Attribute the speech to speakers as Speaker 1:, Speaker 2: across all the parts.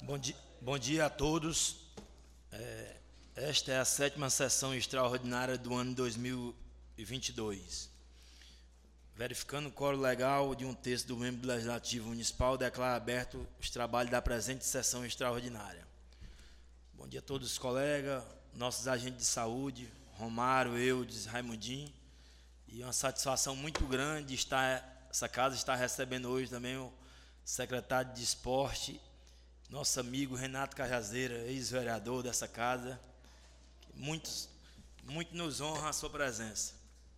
Speaker 1: Bom dia a todos. Esta é a 7ª sessão extraordinária do ano 2022. Verificando o quórum legal de 1/3 do membro do Legislativo Municipal, declaro aberto os trabalhos da presente sessão extraordinária. Bom dia a todos os colegas, nossos agentes de saúde, Romário, Eudes, Raimundinho. E uma satisfação muito grande essa casa está recebendo hoje também o secretário de Esporte, nosso amigo Renato Cajazeira, ex-vereador dessa casa. Muito nos honra a sua presença.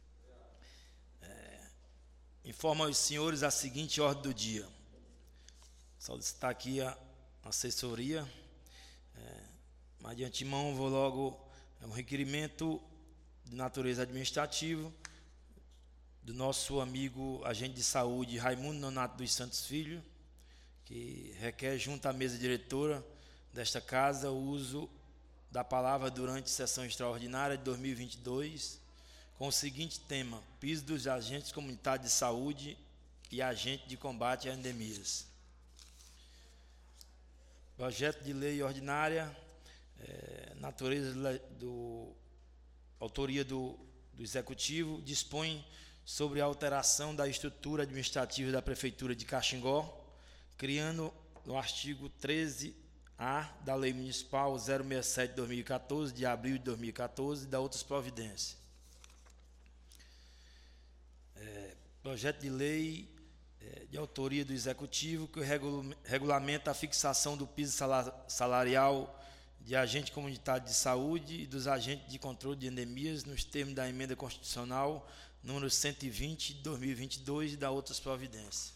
Speaker 1: Informo aos senhores a seguinte ordem do dia. Solicitar aqui a assessoria. Mas de antemão vou logo. É um requerimento de natureza administrativa do nosso amigo agente de saúde Raimundo Nonato dos Santos Filho, que requer junto à mesa diretora desta casa o uso da palavra durante a sessão extraordinária de 2022, com o seguinte tema: piso dos agentes comunitários de saúde e agente de combate a endemias. Projeto de lei ordinária, autoria do Executivo, dispõe sobre a alteração da estrutura administrativa da Prefeitura de Caxingó, criando no artigo 13A da Lei Municipal 067 de 2014, de abril de 2014, e da outras providências. Projeto de lei de autoria do Executivo, que regulamenta a fixação do piso salarial de agente comunitário de saúde e dos agentes de controle de endemias nos termos da emenda constitucional número 120 de 2022 e da outras providências.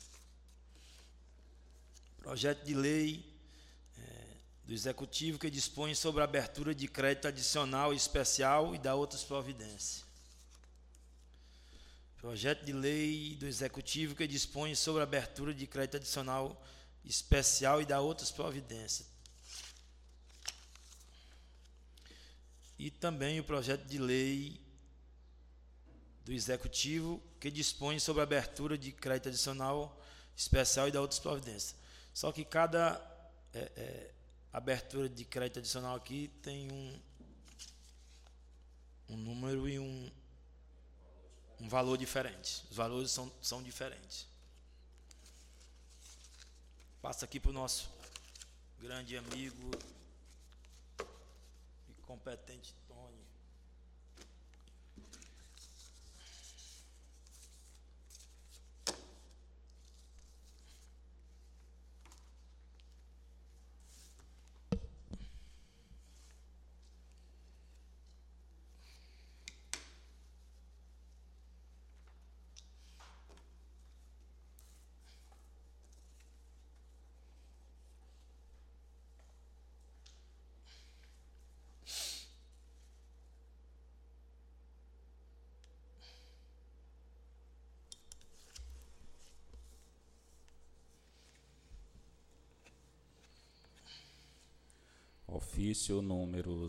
Speaker 1: Projeto de lei do Executivo, que dispõe sobre a abertura de crédito adicional e especial e da outras providências. Projeto de lei do Executivo, que dispõe sobre a abertura de crédito adicional especial e da outras providências. E também o projeto de lei do Executivo, que dispõe sobre a abertura de crédito adicional especial e da outras providências. Só que cada abertura de crédito adicional aqui tem um número e um valor diferente. Os valores são diferentes. Passa aqui para o nosso grande amigo e competente Tony.
Speaker 2: Ofício número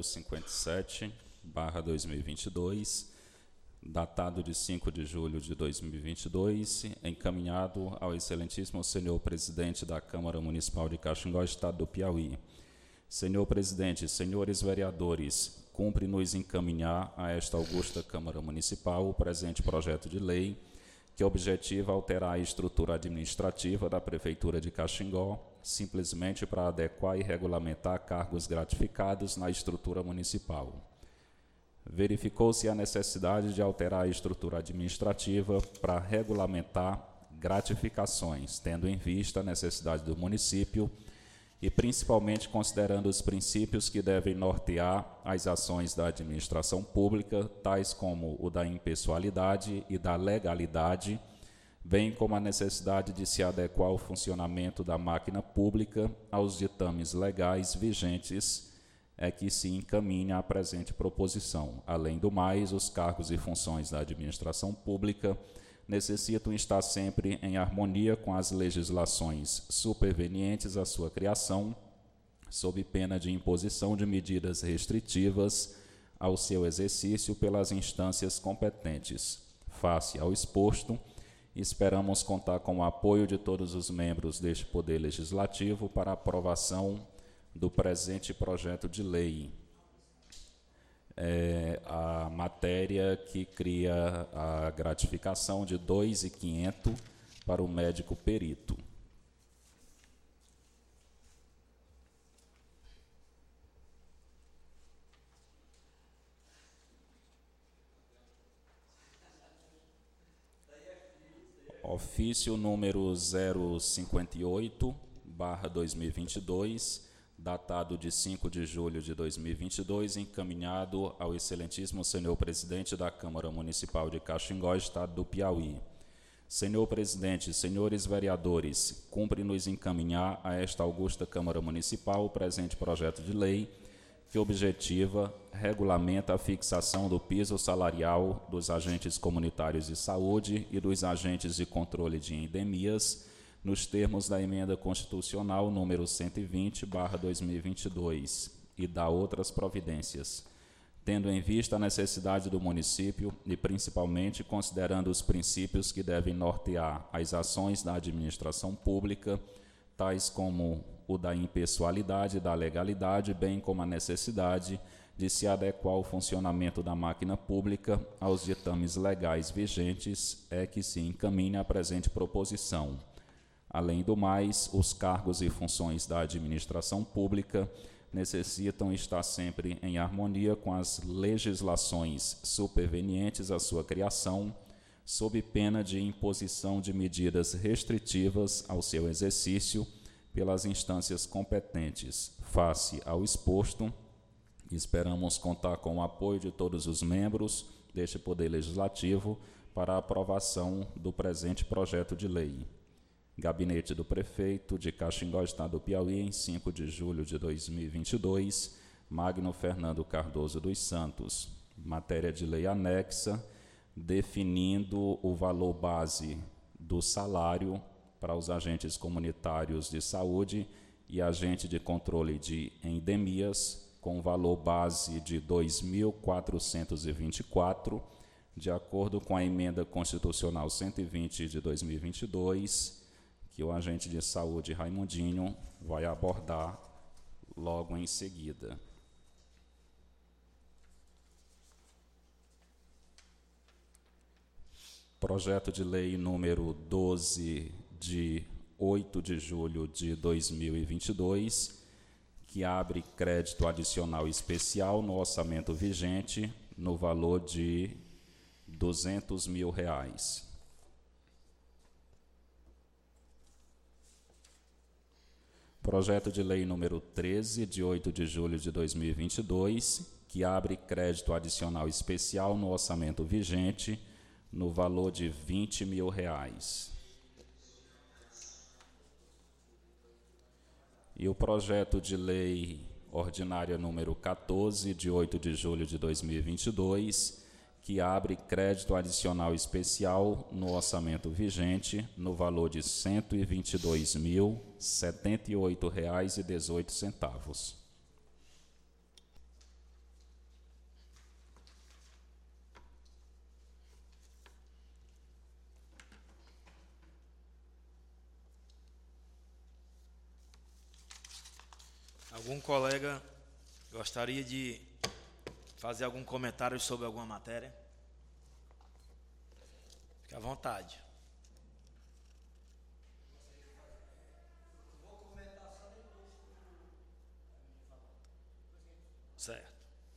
Speaker 2: 057/2022, datado de 5 de julho de 2022, encaminhado ao excelentíssimo senhor presidente da Câmara Municipal de Caxingó, Estado do Piauí. Senhor presidente, senhores vereadores, cumpre-nos encaminhar a esta augusta Câmara Municipal o presente projeto de lei, que objetiva alterar a estrutura administrativa da Prefeitura de Caxingó, simplesmente para adequar e regulamentar cargos gratificados na estrutura municipal. Verificou-se a necessidade de alterar a estrutura administrativa para regulamentar gratificações, tendo em vista a necessidade do município e principalmente considerando os princípios que devem nortear as ações da administração pública, tais como o da impessoalidade e da legalidade, bem como a necessidade de se adequar ao funcionamento da máquina pública aos ditames legais vigentes, que se encaminha a presente proposição. Além do mais, os cargos e funções da administração pública necessitam estar sempre em harmonia com as legislações supervenientes à sua criação, sob pena de imposição de medidas restritivas ao seu exercício pelas instâncias competentes. Face ao exposto, Esperamos contar com o apoio de todos os membros deste Poder Legislativo para a aprovação do presente projeto de lei. A matéria que cria a gratificação de R$ 2.500 para o médico perito. Ofício número 058/2022, datado de 5 de julho de 2022, encaminhado ao excelentíssimo senhor presidente da Câmara Municipal de Caxingó, Estado do Piauí. Senhor presidente, senhores vereadores, cumpre-nos encaminhar a esta augusta Câmara Municipal o presente projeto de lei que objetiva, regulamenta a fixação do piso salarial dos agentes comunitários de saúde e dos agentes de controle de endemias, nos termos da Emenda Constitucional número 120/2022 e da outras providências, tendo em vista a necessidade do município e principalmente considerando os princípios que devem nortear as ações da administração pública, tais como o da impessoalidade e da legalidade, bem como a necessidade de se adequar ao funcionamento da máquina pública aos ditames legais vigentes, é que se encaminha a presente proposição. Além do mais, os cargos e funções da administração pública necessitam estar sempre em harmonia com as legislações supervenientes à sua criação, sob pena de imposição de medidas restritivas ao seu exercício pelas instâncias competentes. Face ao exposto, esperamos contar com o apoio de todos os membros deste Poder Legislativo para a aprovação do presente projeto de lei. Gabinete do Prefeito de Caxingó, Estado do Piauí, em 5 de julho de 2022, Magno Fernando Cardoso dos Santos. Matéria de lei anexa, definindo o valor base do salário para os agentes comunitários de saúde e agente de controle de endemias, com valor base de R$ 2.424, de acordo com a Emenda Constitucional 120 de 2022, que o agente de saúde Raimundinho vai abordar logo em seguida. Projeto de lei número 12, de 8 de julho de 2022, que abre crédito adicional especial no orçamento vigente no valor de R$ 200 mil. Projeto de lei número 13, de 8 de julho de 2022, que abre crédito adicional especial no orçamento vigente no valor de R$ 20 mil. E o projeto de lei ordinária número 14, de 8 de julho de 2022, que abre crédito adicional especial no orçamento vigente no valor de R$ 122.078,18.
Speaker 1: Algum colega gostaria de fazer algum comentário sobre alguma matéria? Fique à vontade. Vou comentar só depois. Certo.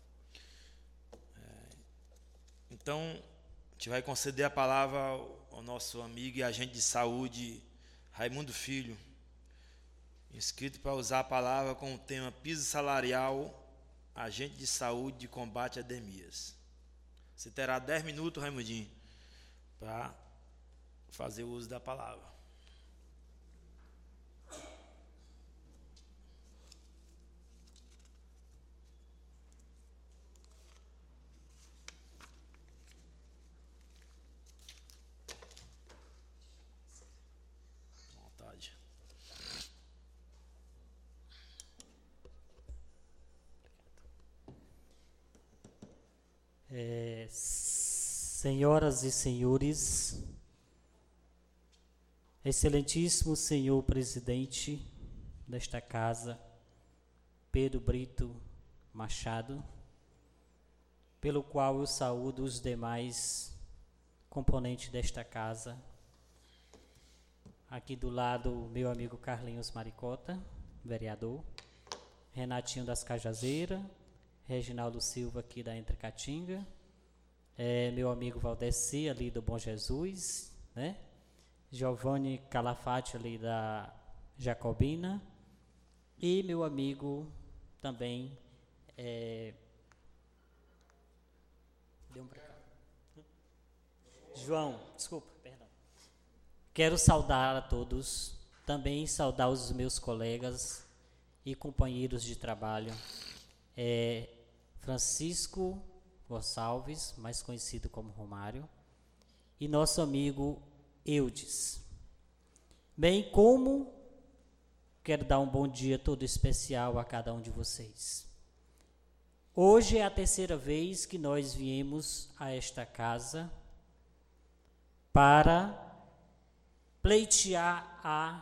Speaker 1: Então, a gente vai conceder a palavra ao nosso amigo e agente de saúde, Raimundo Filho, inscrito para usar a palavra com o tema piso salarial, agente de saúde de combate a endemias. Você terá 10 minutos, Raimundinho, para fazer o uso da palavra. Vontade.
Speaker 3: Senhoras e senhores, Excelentíssimo senhor presidente desta casa, Pedro Brito Machado, pelo qual eu saúdo os demais componentes desta casa. Aqui do lado, meu amigo Carlinhos Maricota, vereador, Renatinho das Cajazeiras, Reginaldo Silva aqui da Entrecatinga, meu amigo Valdeci ali do Bom Jesus, né? Giovanni Calafate ali da Jacobina, e meu amigo também João, desculpa, perdão. Quero saudar a todos, também saudar os meus colegas e companheiros de trabalho, Francisco Gonçalves, mais conhecido como Romário, e nosso amigo Eudes. Bem como quero dar um bom dia todo especial a cada um de vocês. Hoje é a terceira vez que nós viemos a esta casa para pleitear a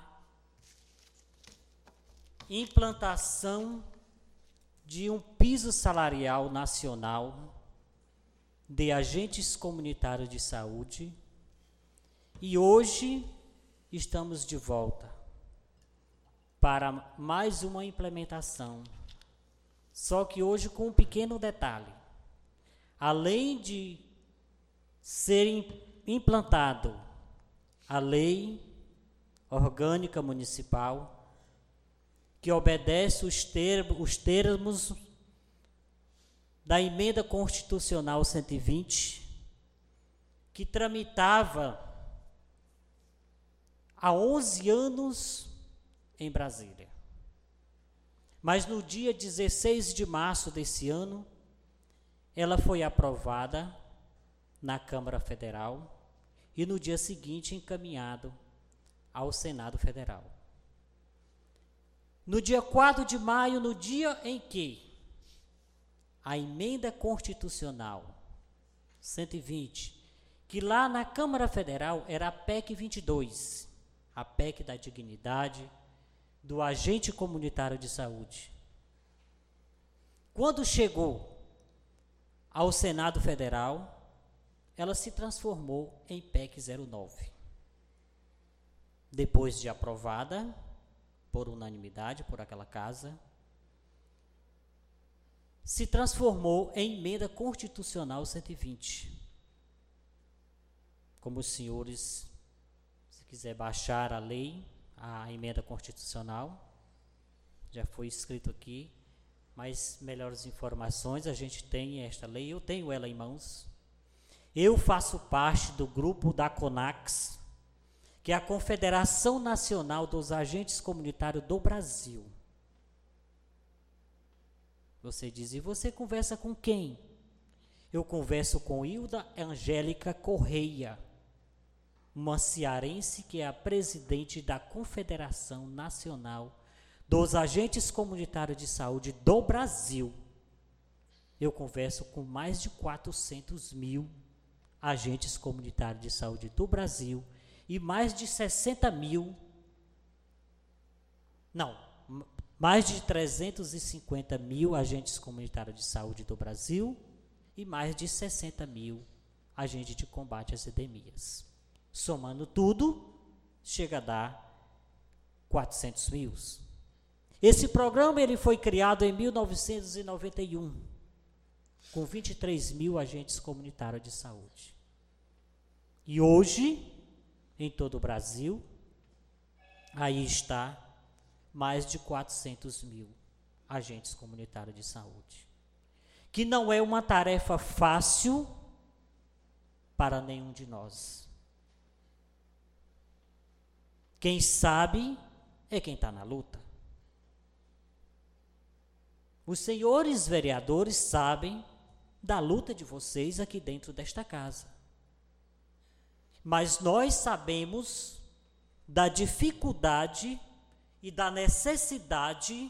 Speaker 3: implantação de um piso salarial nacional de agentes comunitários de saúde, e hoje estamos de volta para mais uma implementação, só que hoje com um pequeno detalhe: além de ser implantado a lei orgânica municipal, que obedece os termos da emenda constitucional 120, que tramitava há 11 anos em Brasília. Mas no dia 16 de março desse ano, ela foi aprovada na Câmara Federal e no dia seguinte encaminhado ao Senado Federal. No dia 4 de maio, no dia em que a emenda constitucional 120, que lá na Câmara Federal era a PEC 22, a PEC da dignidade do agente comunitário de saúde. Quando chegou ao Senado Federal, ela se transformou em PEC 09. Depois de aprovada por unanimidade por aquela casa, se transformou em emenda constitucional 120. Como os senhores, se quiser baixar a lei, a emenda constitucional, já foi escrito aqui, mas melhores informações, a gente tem esta lei, eu tenho ela em mãos. Eu faço parte do grupo da CONAX, que é a Confederação Nacional dos Agentes Comunitários do Brasil. Você diz, e você conversa com quem? Eu converso com Hilda Angélica Correia, uma cearense que é a presidente da Confederação Nacional dos Agentes Comunitários de Saúde do Brasil. Eu converso com mais de 400 mil agentes comunitários de saúde do Brasil e mais de 350 mil agentes comunitários de saúde do Brasil e mais de 60 mil agentes de combate às epidemias. Somando tudo, chega a dar 400 mil. Esse programa ele foi criado em 1991, com 23 mil agentes comunitários de saúde. E hoje, em todo o Brasil, aí está mais de 400 mil agentes comunitários de saúde. Que não é uma tarefa fácil para nenhum de nós. Quem sabe é quem está na luta. Os senhores vereadores sabem da luta de vocês aqui dentro desta casa. Mas nós sabemos da dificuldade e da necessidade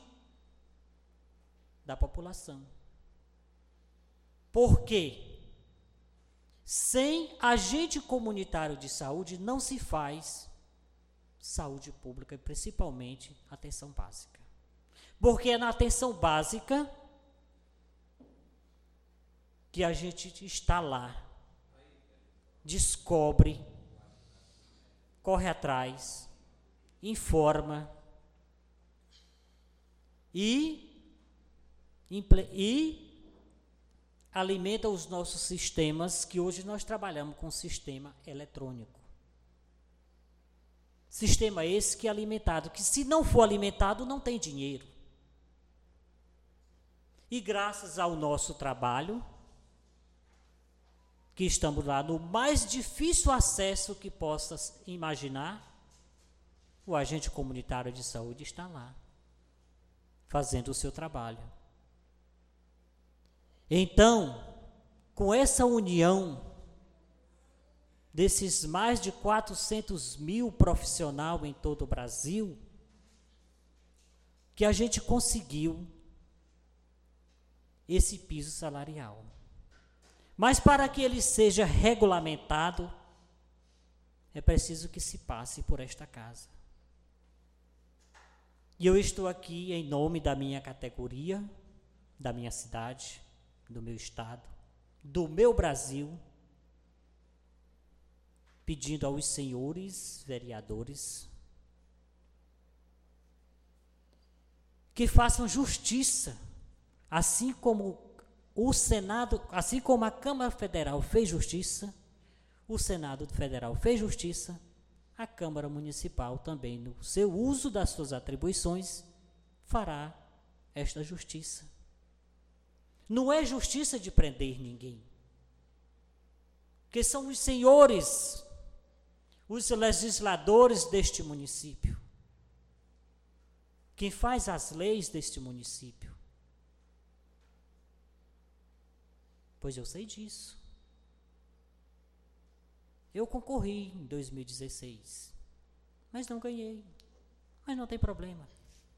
Speaker 3: da população. Por quê? Sem agente comunitário de saúde não se faz saúde pública e principalmente atenção básica. Porque é na atenção básica que a gente está lá, descobre, corre atrás, informa e alimenta os nossos sistemas, que hoje nós trabalhamos com sistema eletrônico. Sistema esse que é alimentado, que se não for alimentado, não tem dinheiro. E graças ao nosso trabalho, que estamos lá no mais difícil acesso que possa imaginar, o agente comunitário de saúde está lá, fazendo o seu trabalho. Então, com essa união desses mais de 400 mil profissionais em todo o Brasil, que a gente conseguiu esse piso salarial. Mas para que ele seja regulamentado, é preciso que se passe por esta casa. E eu estou aqui em nome da minha categoria, da minha cidade, do meu estado, do meu Brasil, pedindo aos senhores vereadores que façam justiça, assim como o Senado, assim como a Câmara Federal fez justiça, o Senado Federal fez justiça, a Câmara Municipal também, no seu uso das suas atribuições, fará esta justiça. Não é justiça de prender ninguém, porque são os senhores, os legisladores deste município, quem faz as leis deste município. Pois eu sei disso. Eu concorri em 2016, mas não ganhei. Mas não tem problema.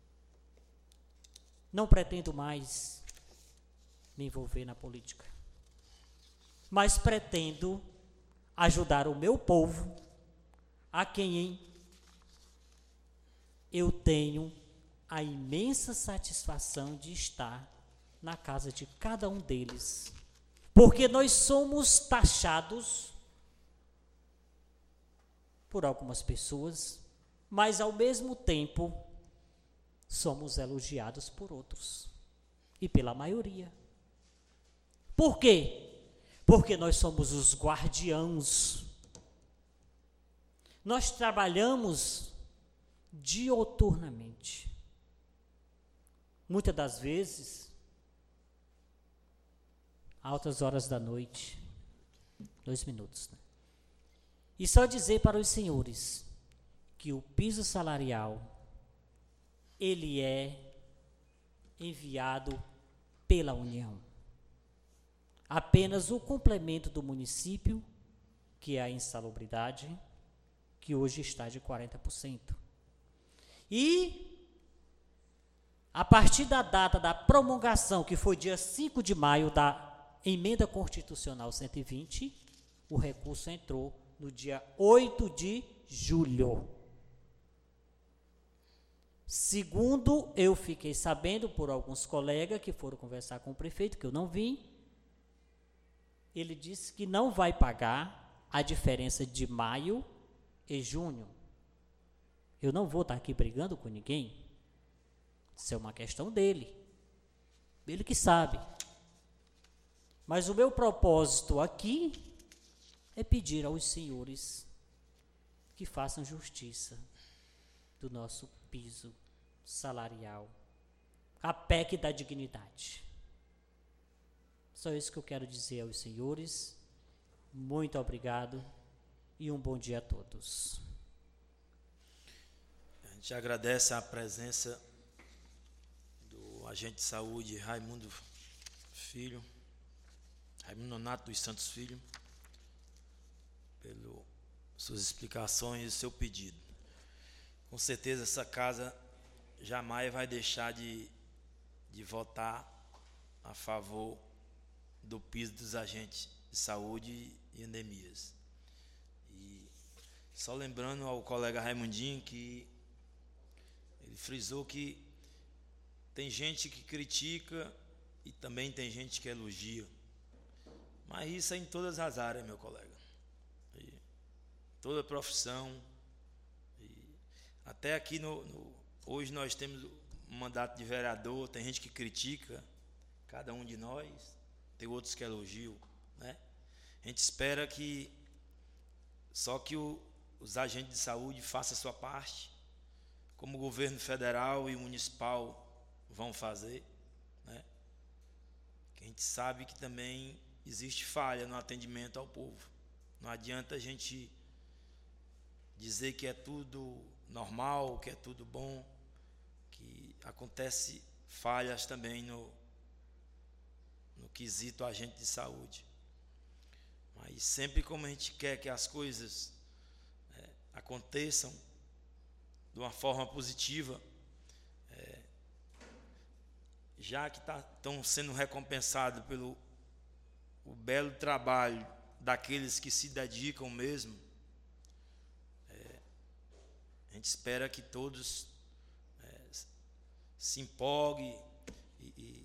Speaker 3: Não pretendo mais me envolver na política. Mas pretendo ajudar o meu povo, a quem eu tenho a imensa satisfação de estar na casa de cada um deles. Porque nós somos taxados por algumas pessoas, mas ao mesmo tempo somos elogiados por outros e pela maioria. Por quê? Porque nós somos os guardiãos. Nós trabalhamos dioturnamente. Muitas das vezes, altas horas da noite, 2 minutos, né? E só dizer para os senhores que o piso salarial, ele é enviado pela União. Apenas o complemento do município, que é a insalubridade, que hoje está de 40%. E, a partir da data da promulgação, que foi dia 5 de maio da Emenda Constitucional 120, o recurso entrou no dia 8 de julho. Segundo eu fiquei sabendo por alguns colegas que foram conversar com o prefeito, que eu não vim, ele disse que não vai pagar a diferença de maio e junho. Eu não vou estar aqui brigando com ninguém. Isso é uma questão dele. Ele que sabe. Mas o meu propósito aqui é pedir aos senhores que façam justiça do nosso piso salarial, a PEC da dignidade. Só isso que eu quero dizer aos senhores. Muito obrigado e um bom dia a todos.
Speaker 1: A gente agradece a presença do agente de saúde Raimundo Nonato dos Santos Filho, pelas suas explicações e seu pedido. Com certeza essa casa jamais vai deixar de votar a favor do piso dos agentes de saúde e endemias. E Só lembrando ao colega Raimundinho que ele frisou que tem gente que critica e também tem gente que elogia. Mas isso é em todas as áreas, meu colega. E toda profissão. E até aqui hoje nós temos um mandato de vereador, tem gente que critica cada um de nós, tem outros que elogiam, né? A gente espera que só que os agentes de saúde façam a sua parte, como o governo federal e o municipal vão fazer, né? Que a gente sabe que também existe falha no atendimento ao povo. Não adianta a gente dizer que é tudo normal, que é tudo bom, que acontece falhas também no quesito agente de saúde. Mas sempre como a gente quer que as coisas aconteçam de uma forma positiva, já que estão sendo recompensados pelo o belo trabalho daqueles que se dedicam mesmo, a gente espera que todos se empolguem e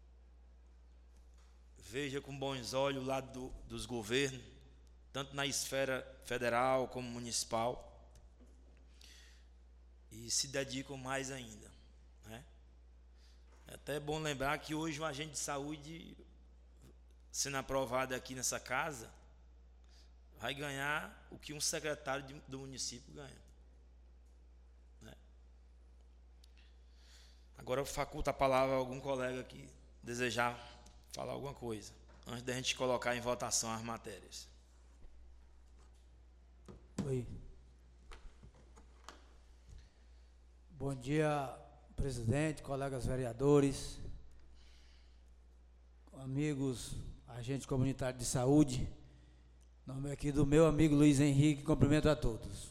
Speaker 1: veja com bons olhos o lado dos governos, tanto na esfera federal como municipal, e se dedicam mais ainda, né? É até bom lembrar que hoje um agente de saúde, sendo aprovado aqui nessa casa, vai ganhar o que um secretário do município ganha, né? Agora eu faculto a palavra a algum colega que desejar falar alguma coisa, antes da gente colocar em votação as matérias.
Speaker 4: Oi. Bom dia, presidente, colegas vereadores, amigos, agentes comunitários de saúde. Em nome aqui do meu amigo Luiz Henrique, cumprimento a todos.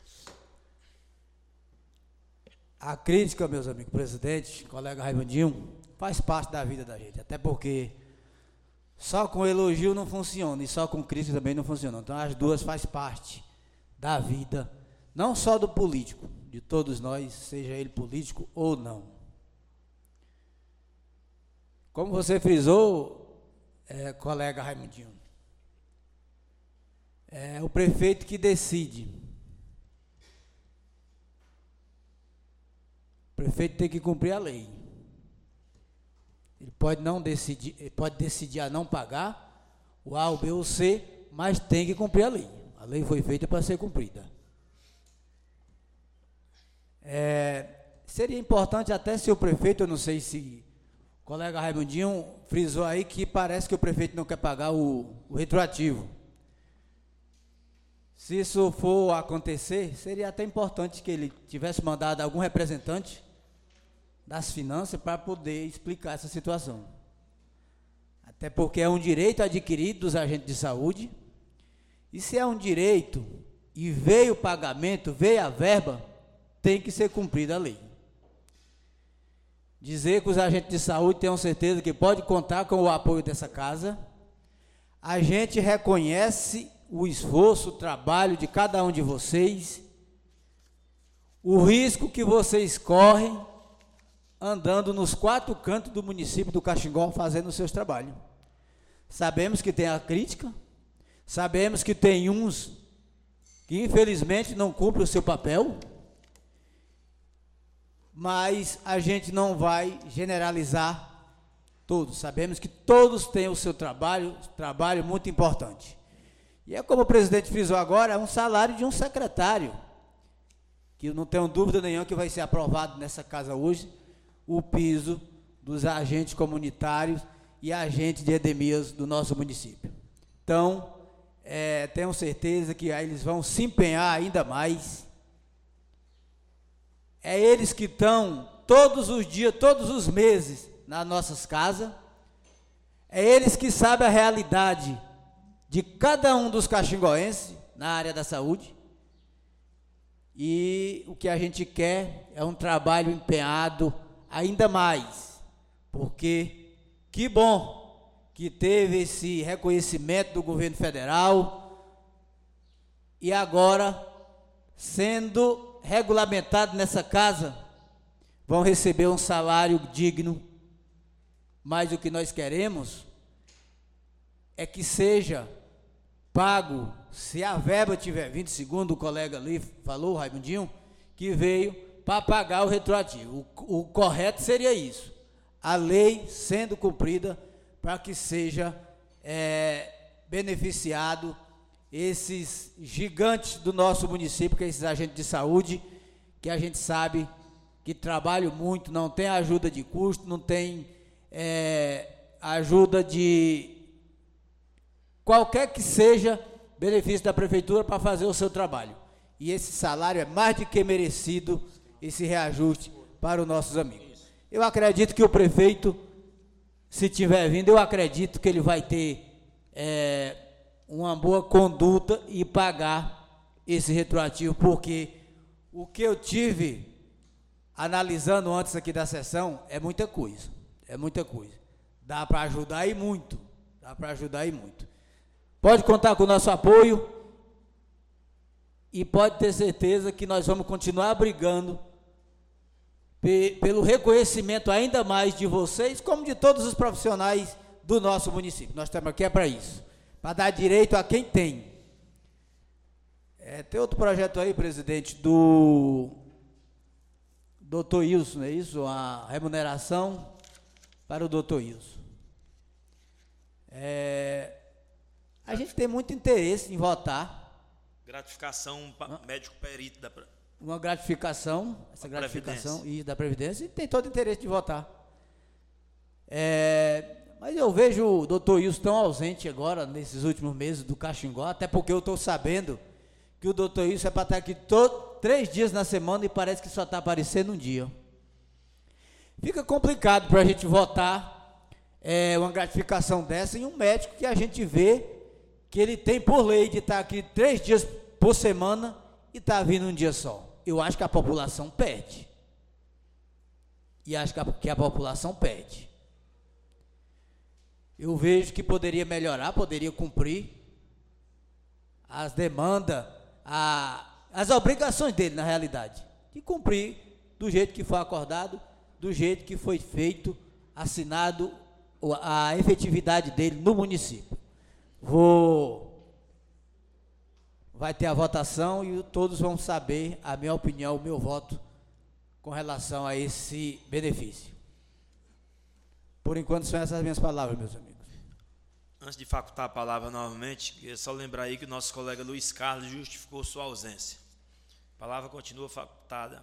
Speaker 4: A crítica, meus amigos, presidente, colega Raimundinho, faz parte da vida da gente, até porque só com elogio não funciona e só com crítica também não funciona. Então as duas faz parte da vida, não só do político, de todos nós, seja ele político ou não. Como você frisou, colega Raimundinho, é o prefeito que decide. O prefeito tem que cumprir a lei. Ele pode não decidir, ele pode decidir a não pagar o A, o B ou o C, mas tem que cumprir a lei. A lei foi feita para ser cumprida. Seria importante até se o prefeito, eu não sei se o colega Raimundinho frisou aí que parece que o prefeito não quer pagar o retroativo. Se isso for acontecer, seria até importante que ele tivesse mandado algum representante das finanças para poder explicar essa situação. Até porque é um direito adquirido dos agentes de saúde, e se é um direito e veio o pagamento, veio a verba, tem que ser cumprida a lei. Dizer que os agentes de saúde tenham certeza que pode contar com o apoio dessa casa. A gente reconhece o esforço, o trabalho de cada um de vocês, o risco que vocês correm andando nos 4 cantos do município do Caxingó fazendo os seus trabalhos. Sabemos que tem a crítica, sabemos que tem uns que infelizmente não cumprem o seu papel, mas a gente não vai generalizar todos. Sabemos que todos têm o seu trabalho muito importante. E é como o presidente frisou agora, é um salário de um secretário, que eu não tenho dúvida nenhuma que vai ser aprovado nessa casa hoje, o piso dos agentes comunitários e agentes de endemias do nosso município. Então, tenho certeza que aí eles vão se empenhar ainda mais. É eles que estão todos os dias, todos os meses nas nossas casas. É eles que sabem a realidade de cada um dos caxingoenses na área da saúde. E o que a gente quer é um trabalho empenhado ainda mais, porque que bom que teve esse reconhecimento do governo federal e agora sendo regulamentado nessa casa, vão receber um salário digno, mas o que nós queremos é que seja pago, se a verba tiver vindo, segundo o colega ali falou, Raimundinho, que veio para pagar o retroativo. O correto seria isso, a lei sendo cumprida para que seja beneficiado esses gigantes do nosso município, que é esses agentes de saúde, que a gente sabe que trabalham muito, não tem ajuda de custo, não tem ajuda de qualquer que seja benefício da prefeitura para fazer o seu trabalho. E esse salário é mais do que merecido, esse reajuste para os nossos amigos. Eu acredito que o prefeito, se tiver vindo, eu acredito que ele vai ter uma boa conduta e pagar esse retroativo, porque o que eu tive analisando antes aqui da sessão é muita coisa, dá para ajudar e muito, Pode contar com o nosso apoio e pode ter certeza que nós vamos continuar brigando pelo reconhecimento ainda mais de vocês, como de todos os profissionais do nosso município. Nós estamos aqui para isso, para dar direito a quem tem. Tem outro projeto aí, presidente, do Dr. Wilson, não é isso? A remuneração para o Dr. Wilson. A gente tem muito interesse em votar.
Speaker 1: Gratificação médico perito da
Speaker 4: uma gratificação, essa gratificação e da Previdência, e tem todo interesse de votar. Mas eu vejo o doutor Wilson tão ausente agora, nesses últimos meses, do Caxingó, até porque eu estou sabendo que o doutor Wilson é para estar aqui 3 dias na semana e parece que só está aparecendo um dia. Fica complicado para a gente votar uma gratificação dessa em um médico que a gente vê que ele tem por lei de estar aqui 3 dias por semana e está vindo um dia só. Eu acho que a população pede. E acho que a população pede. Eu vejo que poderia melhorar, poderia cumprir as demandas, as obrigações dele, na realidade. De cumprir do jeito que foi acordado, do jeito que foi feito, assinado, a efetividade dele no município. Vai ter a votação e todos vão saber a minha opinião, o meu voto com relação a esse benefício. Por enquanto são essas as minhas palavras, meus amigos.
Speaker 1: Antes de facultar a palavra novamente, queria só lembrar aí que o nosso colega Luiz Carlos justificou sua ausência. A palavra continua facultada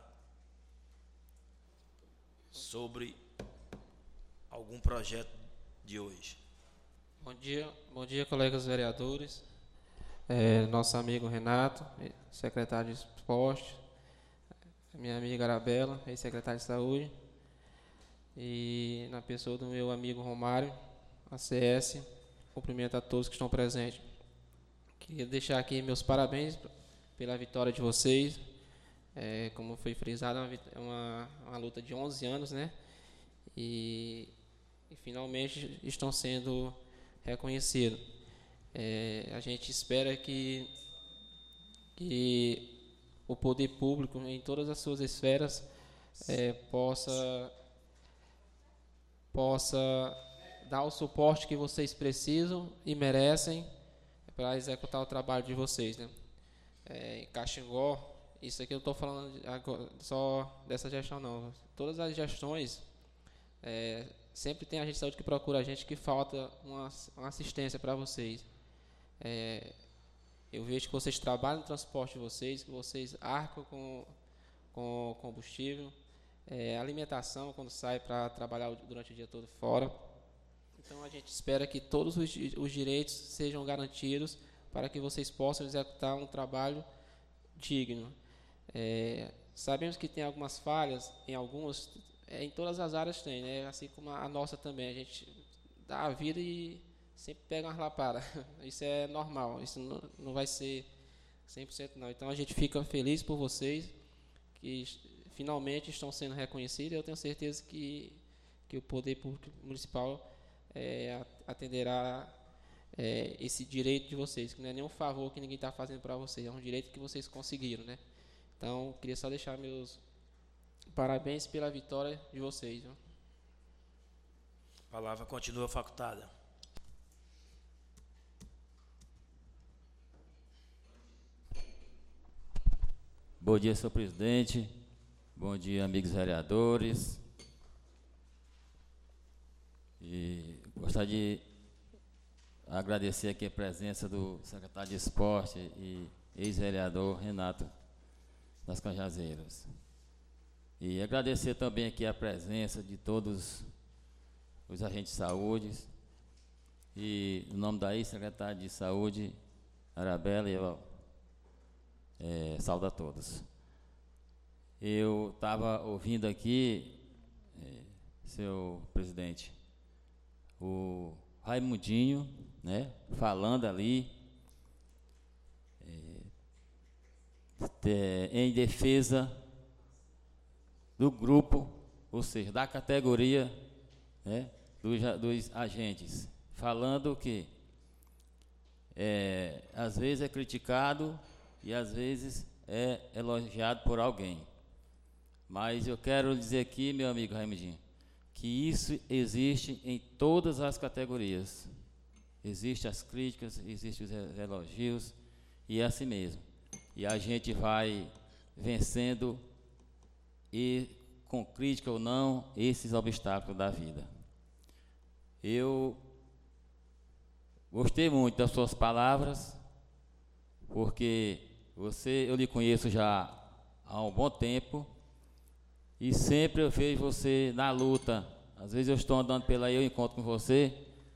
Speaker 1: sobre algum projeto de hoje.
Speaker 5: Bom dia, colegas vereadores, nosso amigo Renato, secretário de Esporte, minha amiga Arabella, ex-secretário de Saúde, e na pessoa do meu amigo Romário, ACS, cumprimento a todos que estão presentes. Queria deixar aqui meus parabéns pela vitória de vocês. Como foi frisado, é uma luta de 11 anos, né? E finalmente estão sendo reconhecidos. A gente espera que o poder público, em todas as suas esferas, possa dar o suporte que vocês precisam e merecem para executar o trabalho de vocês, né? Em Caxingó, isso aqui eu estou falando agora, só dessa gestão não. Todas as gestões, sempre tem agente de saúde que procura a gente, que falta uma assistência para vocês. Eu vejo que vocês trabalham no transporte de vocês, que vocês arcam com combustível, alimentação quando sai para trabalhar durante o dia todo fora. Então a gente espera que todos os direitos sejam garantidos para que vocês possam executar um trabalho digno. Sabemos que tem algumas falhas, em todas as áreas tem, né? Assim como a nossa também. A gente dá a vida e sempre pega umas lapadas. Isso é normal, isso não vai ser 100% não. Então a gente fica feliz por vocês, que finalmente estão sendo reconhecidos. Eu tenho certeza que o poder público municipal atenderá esse direito de vocês, que não é nenhum favor que ninguém está fazendo para vocês, é um direito que vocês conseguiram, né? Então, queria só deixar meus parabéns pela vitória de vocês. Viu?
Speaker 1: A palavra continua facultada.
Speaker 6: Bom dia, senhor presidente. Bom dia, amigos vereadores. E gostaria de agradecer aqui a presença do secretário de Esporte e ex-vereador Renato das Cajazeiras. E agradecer também aqui a presença de todos os agentes de saúde. E, no nome da ex-secretária de Saúde, Arabella, eu saúdo a todos. Eu estava ouvindo aqui, senhor presidente, o Raimundinho, né, falando ali em defesa do grupo, ou seja, da categoria, né, dos agentes, falando que às vezes é criticado e às vezes é elogiado por alguém. Mas eu quero dizer aqui, meu amigo Raimundinho, que isso existe em todas as categorias. Existem as críticas, existem os elogios, e é assim mesmo. E a gente vai vencendo, e com crítica ou não, esses obstáculos da vida. Eu gostei muito das suas palavras, porque eu lhe conheço já há um bom tempo, e sempre eu vejo você na luta. Às vezes eu estou andando pela aí, eu encontro com você,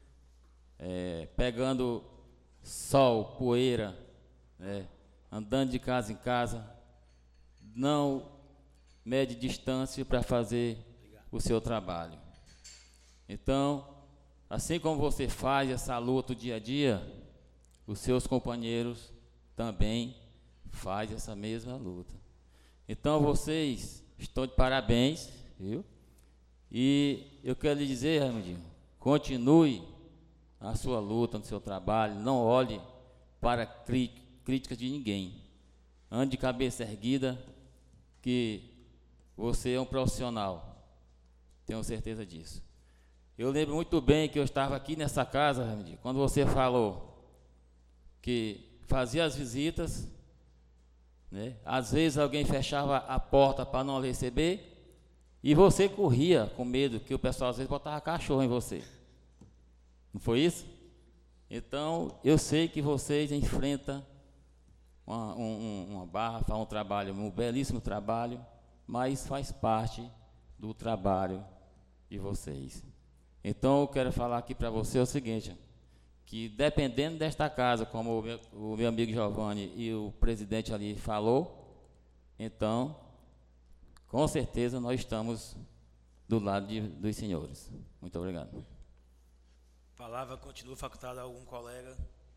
Speaker 6: pegando sol, poeira, andando de casa em casa, não mede distância para fazer o seu trabalho. Então, assim como você faz essa luta dia a dia, os seus companheiros também fazem essa mesma luta. Então, vocês estão de parabéns, viu? E eu quero lhe dizer, Raimundinho, continue a sua luta no seu trabalho, não olhe para críticas de ninguém. Ande de cabeça erguida, que você é um profissional, tenho certeza disso. Eu lembro muito bem que eu estava aqui nessa casa, Raimundinho, quando você falou que fazia as visitas, né? Às vezes alguém fechava a porta para não receber, e você corria com medo, que o pessoal às vezes botava cachorro em você. Não foi isso? Então, eu sei que vocês enfrentam uma barra, fazem um trabalho, um belíssimo trabalho, mas faz parte do trabalho de vocês. Então, eu quero falar aqui para você o seguinte, que dependendo desta casa, como o meu amigo Giovanni e o presidente ali falou, então, com certeza nós estamos do lado dos senhores. Muito obrigado.
Speaker 1: A palavra continua facultada a algum colega.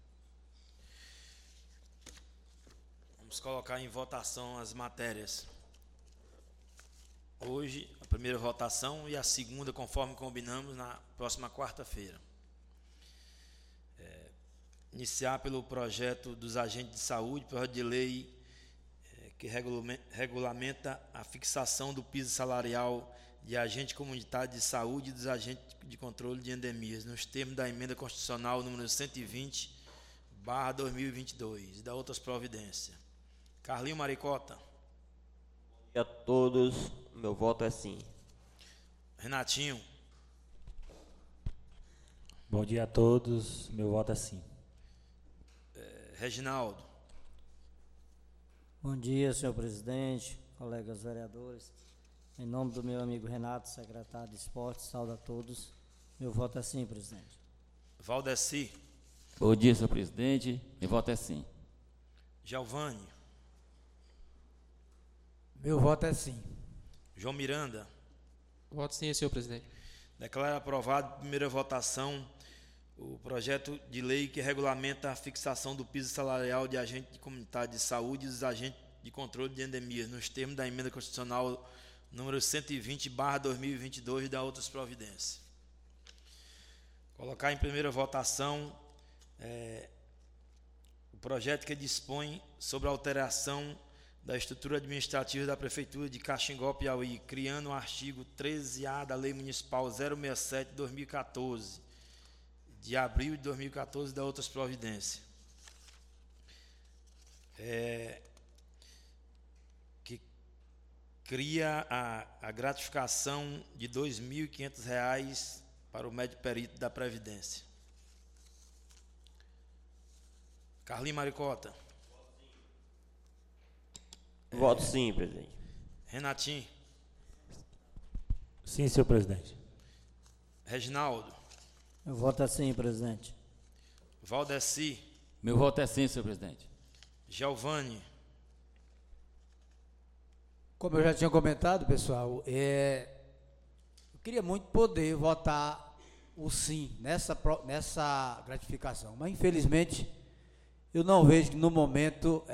Speaker 1: Vamos colocar em votação as matérias. Hoje, a primeira votação e a segunda, conforme combinamos, na próxima quarta-feira. Iniciar pelo projeto dos agentes de saúde, projeto de lei que regulamenta a fixação do piso salarial de agente comunitário de saúde e dos agentes de controle de endemias, nos termos da emenda constitucional número 120/2022, e da outras providências. Carlinho Maricota.
Speaker 7: Bom dia a todos, meu voto é sim.
Speaker 1: Renatinho.
Speaker 8: Bom dia a todos, meu voto é sim.
Speaker 1: Reginaldo.
Speaker 9: Bom dia, senhor presidente, colegas vereadores. Em nome do meu amigo Renato, secretário de Esportes, saúdo a todos. Meu voto é sim, presidente.
Speaker 1: Valdeci.
Speaker 6: Bom dia, senhor presidente. Meu voto é sim.
Speaker 1: Giovanni.
Speaker 4: Meu voto é sim.
Speaker 1: João Miranda.
Speaker 5: Voto sim, senhor presidente.
Speaker 1: Declaro aprovado, primeira votação, o projeto de lei que regulamenta a fixação do piso salarial de agente de comunitário de saúde e dos agentes de controle de endemias, nos termos da emenda constitucional número 120/2022 e da outras providências. Colocar em primeira votação o projeto que dispõe sobre a alteração da estrutura administrativa da Prefeitura de Caxingó, Piauí, criando o artigo 13A da Lei Municipal 067/2014, de abril de 2014, e da outras providências. Que cria a gratificação de R$ 2.500 para o médico perito da Previdência. Carlinhos Maricota.
Speaker 7: Voto sim, presidente.
Speaker 1: Renatinho.
Speaker 8: Sim, senhor presidente.
Speaker 1: Reginaldo.
Speaker 9: Eu voto assim, presidente.
Speaker 1: Valdeci.
Speaker 6: Meu voto é sim, senhor presidente.
Speaker 1: Giovanni.
Speaker 4: Como eu já tinha comentado, pessoal, eu queria muito poder votar o sim nessa gratificação, mas infelizmente eu não vejo que no momento,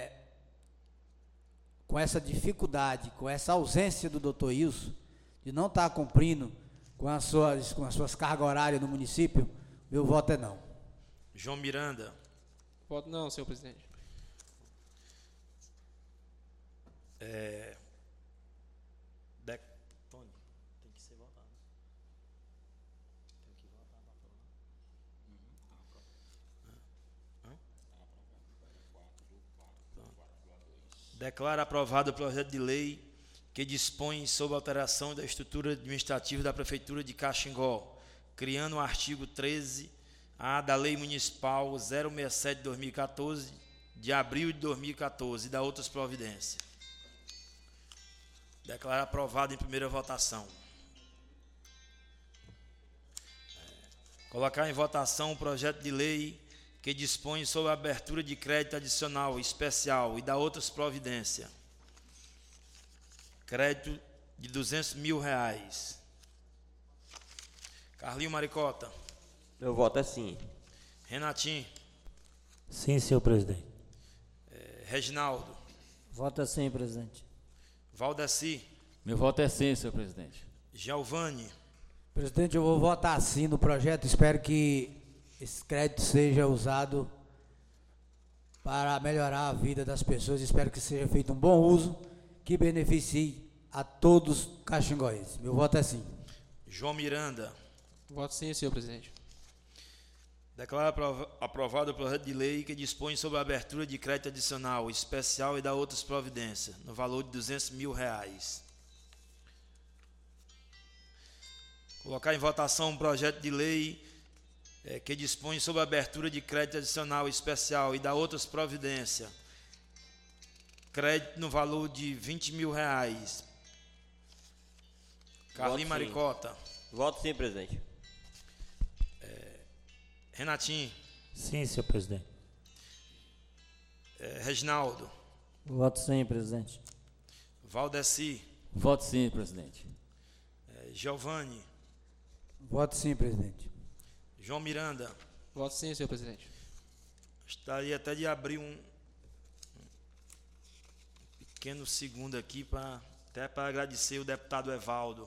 Speaker 4: com essa dificuldade, com essa ausência do doutor Ilson, de não estar cumprindo com as suas cargas horárias no município, meu voto é não.
Speaker 1: João Miranda.
Speaker 5: Voto não, senhor presidente.
Speaker 1: Tony, tem que ser votado. Tem que votar para aprovar. Declara aprovado o projeto de lei que dispõe sobre a alteração da estrutura administrativa da Prefeitura de Caxingó, criando o artigo 13A da Lei Municipal 067/2014, de abril de 2014, e da outras providências. Declara aprovado em primeira votação. Colocar em votação o projeto de lei que dispõe sobre a abertura de crédito adicional especial e da outras providências. Crédito de R$ 200.000. Carlinhos Maricota.
Speaker 7: Meu voto é sim.
Speaker 1: Renatinho.
Speaker 8: Sim, senhor presidente.
Speaker 1: Reginaldo.
Speaker 9: Voto assim, presidente.
Speaker 1: Valdeci.
Speaker 6: Meu voto é sim, senhor presidente.
Speaker 1: Giovanni.
Speaker 4: Presidente, eu vou votar sim no projeto, espero que esse crédito seja usado para melhorar a vida das pessoas, espero que seja feito um bom uso, que beneficie a todos os caxingoenses. Meu voto é sim.
Speaker 1: João Miranda.
Speaker 5: Voto sim, senhor presidente.
Speaker 1: Declara aprovado o projeto de lei que dispõe sobre a abertura de crédito adicional especial e da outras providências, no valor de R$ 200.000. Colocar em votação um projeto de lei que dispõe sobre a abertura de crédito adicional especial e da outras providências, crédito no valor de R$ 20.000. Carlinhos Maricota.
Speaker 7: Voto sim, presidente.
Speaker 1: Renatinho.
Speaker 8: Sim, senhor presidente.
Speaker 1: Reginaldo.
Speaker 9: Voto sim, presidente.
Speaker 1: Valdeci.
Speaker 6: Voto sim, presidente.
Speaker 1: Giovanni.
Speaker 4: Voto sim, presidente.
Speaker 1: João Miranda.
Speaker 5: Voto sim, senhor presidente.
Speaker 1: Gostaria até de abrir um pequeno segundo aqui até para agradecer o deputado Evaldo.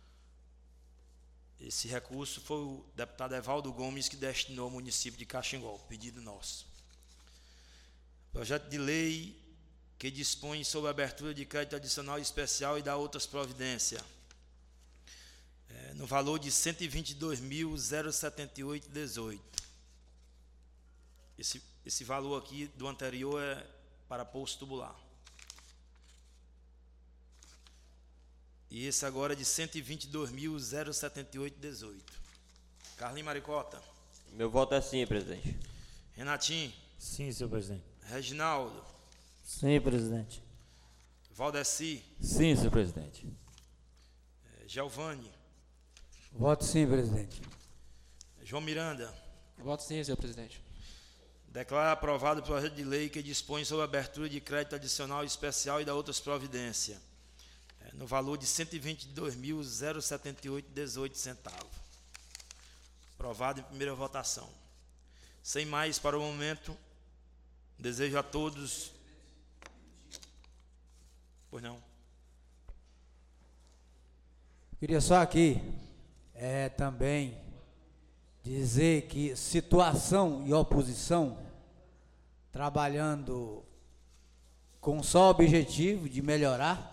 Speaker 1: Esse recurso foi o deputado Evaldo Gomes que destinou ao município de Caxingó, pedido nosso. Projeto de lei que dispõe sobre a abertura de crédito adicional especial e da outras providências, no valor de R$ 122.078,18. Esse valor aqui do anterior é para poço tubular. E esse agora é de R$ 122.078,18. Carlinhos Maricota.
Speaker 7: Meu voto é sim, presidente.
Speaker 1: Renatinho.
Speaker 8: Sim, senhor presidente.
Speaker 1: Reginaldo.
Speaker 9: Sim, presidente.
Speaker 1: Valdeci.
Speaker 6: Sim, senhor presidente.
Speaker 1: Giovanni.
Speaker 4: Voto sim, presidente.
Speaker 1: João Miranda.
Speaker 5: Voto sim, senhor presidente.
Speaker 1: Declara aprovado o projeto de lei que dispõe sobre a abertura de crédito adicional especial e da outras providências, no valor de R$ 122.078,18. Aprovado em primeira votação. Sem mais para o momento, desejo a todos... Pois não.
Speaker 4: Queria só aqui também dizer que situação e oposição, trabalhando com só o objetivo de melhorar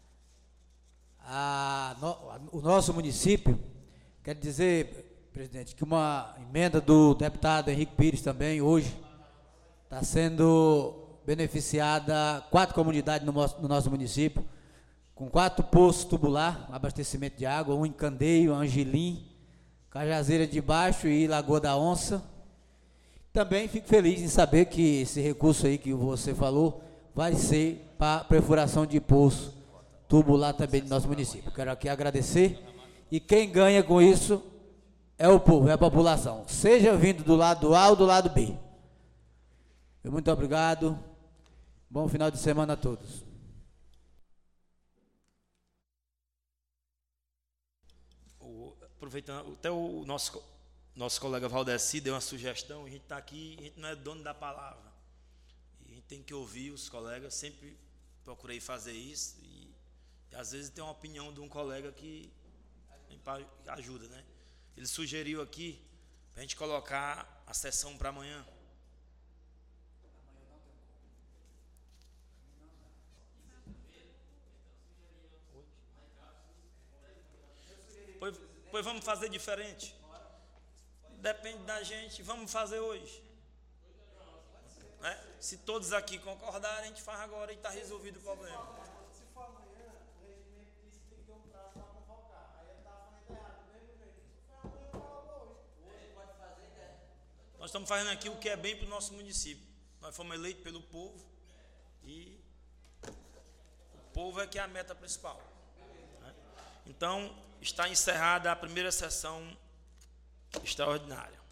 Speaker 4: o nosso município. Quero dizer, presidente, que uma emenda do deputado Henrique Pires também hoje está sendo beneficiada 4 comunidades no nosso município, com 4 poços tubular, abastecimento de água, um em Candeio, Angelim, Cajazeira de Baixo e Lagoa da Onça. Também fico feliz em saber que esse recurso aí que você falou vai ser para perfuração de poço tubular também no nosso município. Quero aqui agradecer, e quem ganha com isso é o povo, é a população, seja vindo do lado A ou do lado B. Muito obrigado, bom final de semana a todos.
Speaker 1: Aproveitando, até o nosso colega Valdeci deu uma sugestão. A gente está aqui, a gente não é dono da palavra, e a gente tem que ouvir os colegas. Sempre procurei fazer isso, e às vezes tem uma opinião de um colega que ajuda, né? Ele sugeriu aqui para a gente colocar a sessão para amanhã. Pois vamos fazer diferente. Depende da gente, vamos fazer hoje. Né? Se todos aqui concordarem, a gente faz agora e está resolvido o problema.
Speaker 10: Se for amanhã, o regimento diz que tem que ter um prazo para convocar. Aí ele está fazendo errado do mesmo jeito. Se for amanhã, fala hoje. Hoje pode fazer, né?
Speaker 1: Nós estamos fazendo aqui o que é bem para o nosso município. Nós fomos eleitos pelo povo, e o povo é que é a meta principal. Né? Então, está encerrada a primeira sessão extraordinária.